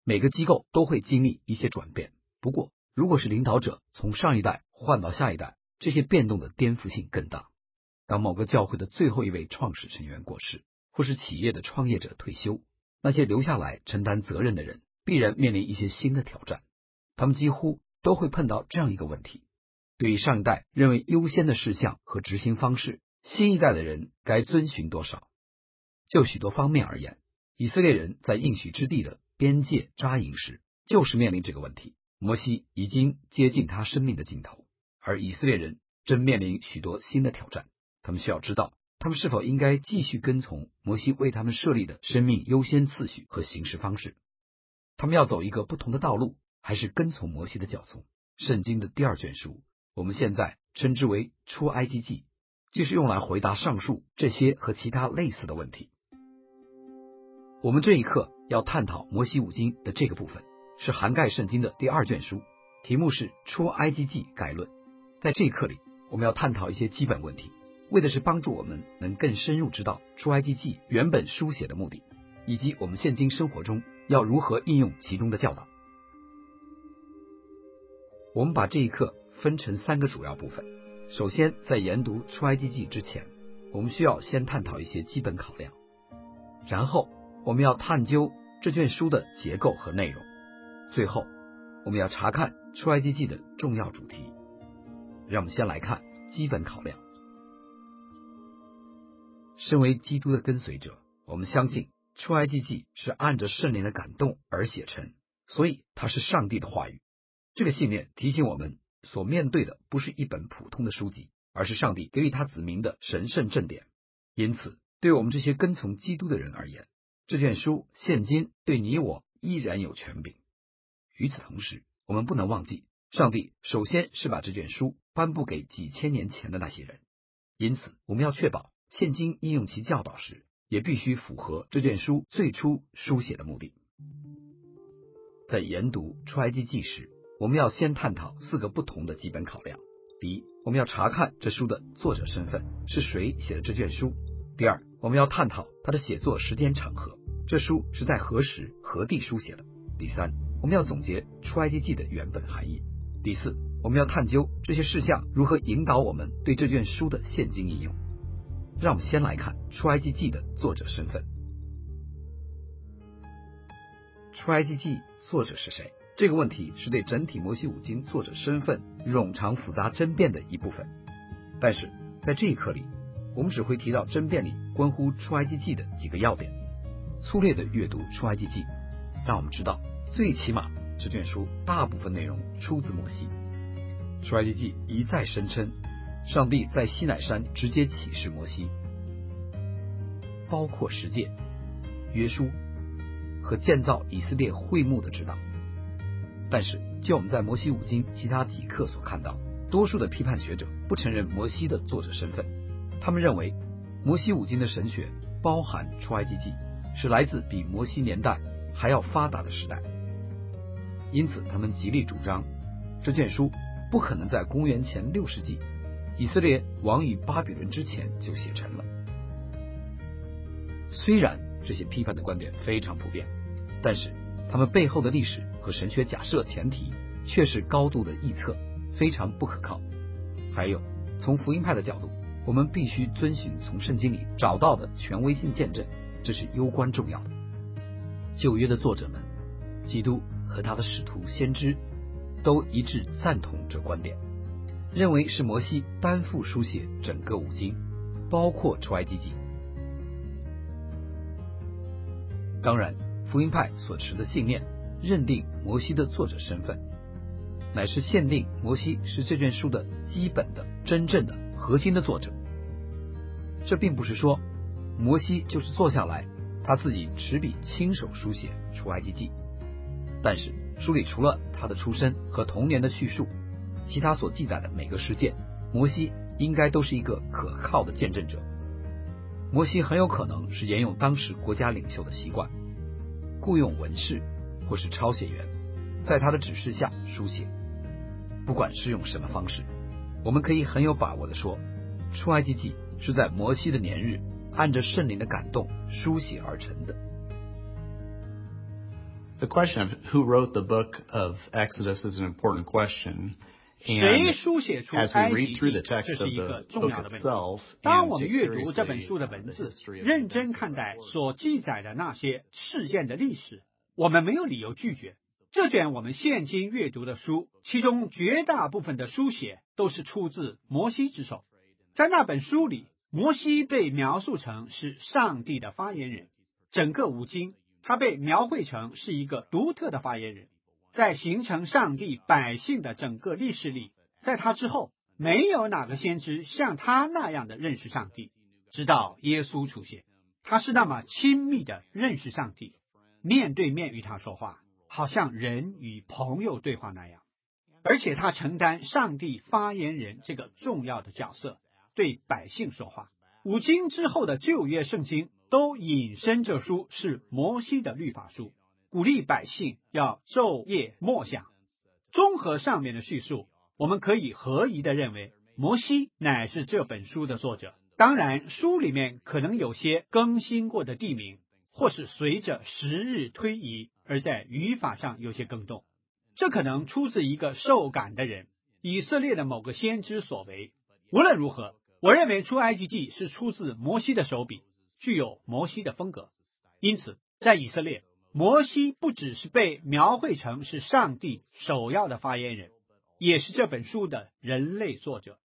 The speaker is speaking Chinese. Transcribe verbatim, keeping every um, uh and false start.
每个机构都会经历一些转变，不过如果是领导者从上一代换到下一代，这些变动的颠覆性更大。当某个教会的最后一位创始成员过世，或是企业的创业者退休，那些留下来承担责任的人必然面临一些新的挑战。他们几乎都会碰到这样一个问题：对于上一代认为优先的事项和执行方式，新一代的人该遵循多少？就许多方面而言，以色列人在应许之地的边界扎营时，就是面临这个问题。摩西已经接近他生命的尽头，而以色列人正面临许多新的挑战。他们需要知道，他们是否应该继续跟从摩西为他们设立的生命优先次序和行事方式。他们要走一个不同的道路，还是跟从摩西的教宗？圣经的第二卷书，我们现在称之为出埃及记，就是用来回答上述这些和其他类似的问题。我们这一课要探讨摩西五经的这个部分，是涵盖圣经的第二卷书，题目是出埃及记概论。在这一课里，我们要探讨一些基本问题，为的是帮助我们能更深入知道出埃及记原本书写的目的，以及我们现今生活中要如何应用其中的教导。我们把这一课分成三个主要部分。首先，在研读出埃及记之前，我们需要先探讨一些基本考量，然后我们要探究这卷书的结构和内容，最后我们要查看出埃及记的重要主题。让我们先来看基本考量。身为基督的跟随者，我们相信出埃及记是按着圣灵的感动而写成，所以它是上帝的话语。这个信念提醒我们，所面对的不是一本普通的书籍，而是上帝给予他子民的神圣正典。因此，对我们这些跟从基督的人而言，这卷书现今对你我依然有权柄。与此同时，我们不能忘记，上帝首先是把这卷书颁布给几千年前的那些人，因此我们要确保现今应用其教导时，也必须符合这卷书最初书写的目的。在研读出埃及记时，我们要先探讨四个不同的基本考量。第一，我们要查看这书的作者身份，是谁写的这卷书。第二，我们要探讨它的写作时间场合，这书是在何时何地书写的。第三，我们要总结出埃及记的原本含义。第四，我们要探究这些事项如何引导我们对这卷书的现今应用。让我们先来看出埃及记的作者身份。出埃及记作者是谁？这个问题是对整体摩西五经作者身份冗长复杂争辩的一部分。但是在这一课里，我们只会提到争辩里关乎出埃及记的几个要点。粗略的阅读出埃及记，让我们知道最起码这卷书大部分内容出自摩西。出埃及记一再声称，上帝在西乃山直接启示摩西，包括十诫、约书和建造以色列会幕的指导。但是就我们在摩西五经其他几课所看到，多数的批判学者不承认摩西的作者身份。他们认为摩西五经的神学包含出埃及记，是来自比摩西年代还要发达的时代，因此他们极力主张这卷书不可能在公元前六世纪以色列亡于巴比伦之前就写成了。虽然这些批判的观点非常普遍，但是他们背后的历史和神学假设前提却是高度的臆测，非常不可靠。还有，从福音派的角度，我们必须遵循从圣经里找到的权威性见证，这是攸关重要的。旧约的作者们，基督和他的使徒先知都一致赞同这观点，认为是摩西担负书写整个五经，包括出埃及记。当然，福音派所持的信念认定摩西的作者身份，乃是限定摩西是这卷书的基本的、真正的、核心的作者。这并不是说摩西就是坐下来他自己持笔亲手书写出埃及记，但是书里除了他的出身和童年的叙述，其他所记载的每个事件，摩西应该都是一个可靠的见证者。摩西很有可能是沿用当时国家领袖的习惯，雇佣文士或是抄写员，在他的指示下书写。不管是用什么方式，我们可以很有把握地说，出埃及记是在摩西的年日按着圣灵的感动书写而成的。 The question of who wrote the book of Exodus is an important question. 谁书写出 As we 埃及 read through 记， the 这 text 是 of 一 the 个重 book 要的问题。 itself 当 and 我们 take 阅读这本 seriously 书的 uh, 文 the 字， history of 认 the 真 events 看 of 待 the word. 所记载的那些事件的历史，我们没有理由拒绝。这卷我们现今阅读的书，其中绝大部分的书写都是出自摩西之手。在那本书里，摩西被描述成是上帝的发言人，整个五经他被描绘成是一个独特的发言人。在形成上帝百姓的整个历史里，在他之后，没有哪个先知像他那样的认识上帝，直到耶稣出现。他是那么亲密的认识上帝，面对面与他说话，好像人与朋友对话那样。而且他承担上帝发言人这个重要的角色，对百姓说话。五经之后的旧约圣经都引申这书是摩西的律法书，鼓励百姓要昼夜默想。综合上面的叙述，我们可以合宜的认为，摩西乃是这本书的作者。当然，书里面可能有些更新过的地名，或是随着时日推移而在语法上有些更动，这可能出自一个受感的人，以色列的某个先知所为。无论如何，我认为出埃及记是出自摩西的手笔，具有摩西的风格。因此，在以色列，摩西不只是被描绘成是上帝首要的发言人，也是这本书的人类作者。